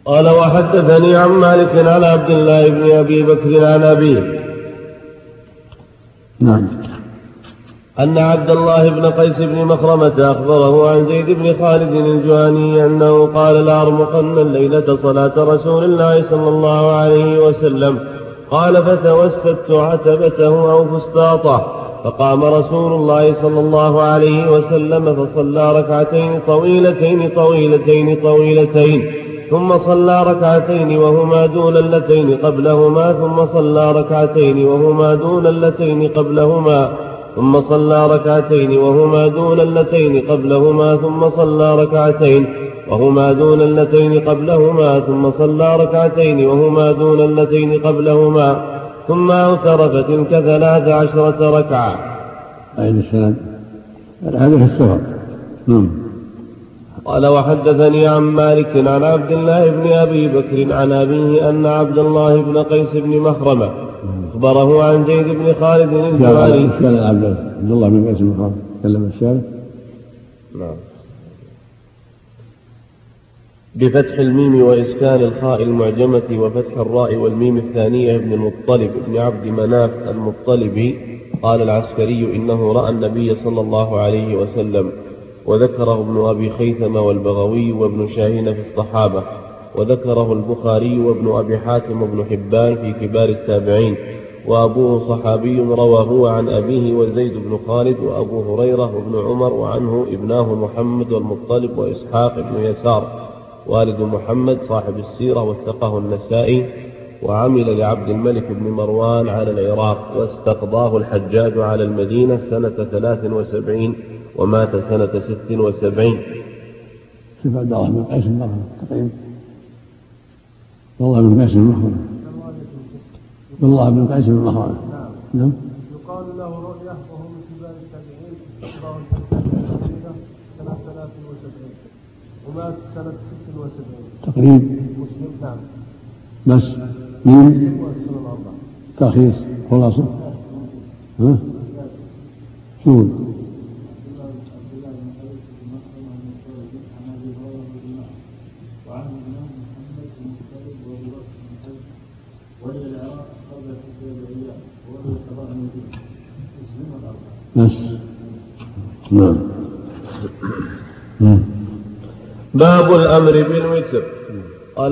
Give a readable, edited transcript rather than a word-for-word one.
قال وحدثني عن مالك عن عبد الله بن أبي بكر عن أبيه نعم أن عبد الله بن قيس بن مخرمة أخبره عن زيد بن خالد الجهني أنه قال لأرمقن الليلة صلاة رسول الله صلى الله عليه وسلم. قال فتوسدت عتبته أو فسطاطه فقام رسول الله صلى الله عليه وسلم فصلى ركعتين طويلتين ثم صلى ركعتين وهما دون اللتين قبلهما ثم صلى ركعتين وهما دون اللتين قبلهما ثم صلى ركعتين وهما دون اللتين قبلهما ثم صلى ركعتين وهما دون اللتين قبلهما ثم صلى ركعتين وهما دون اللتين قبلهما ثم أوتر فتلك 13 ركعة. أين السلام هذا في السفر. قال وحدثني عن مالك عن عبد الله بن أبي بكر عن أبيه أن عبد الله بن قيس بن مخرمة أخبره عن زيد بن خالد الجهني. عبد الله بن قيس بن مخرمة تكلم الشارع. نعم. بفتح الميم وإسكان الخاء المعجمة وفتح الراء والميم الثانية ابن المطلب ابن عبد مناف المطلبي. قال العسكري إنه رأى النبي صلى الله عليه وسلم، وذكره ابن أبي خيثم والبغوي وابن شاهين في الصحابة، وذكره البخاري وابن أبي حاتم وابن حبان في كبار التابعين، وأبوه صحابي روى هو عن أبيه وزيد بن خالد وأبو هريرة وابن عمر، وعنه ابناه محمد والمطلب وإسحاق بن يسار والد محمد صاحب السيرة وثقه النسائي، وعمل لعبد الملك بن مروان على العراق، واستقضاه الحجاج على المدينة سنة 73 ومات سنة 76. شوف عبد الله بن قيس بن مخرمة تقريبا. والله بن قيس بن مخرمة. والله بن قيس بن مخرمة. نعم. يقال له رؤية وهو من كبار التابعين، استقضاه سنة 73 ومات سنة 76 تقريبا. مسلم. نعم. بس مين تلخيص خلاصة شو بس. باب الأمر بالوتر.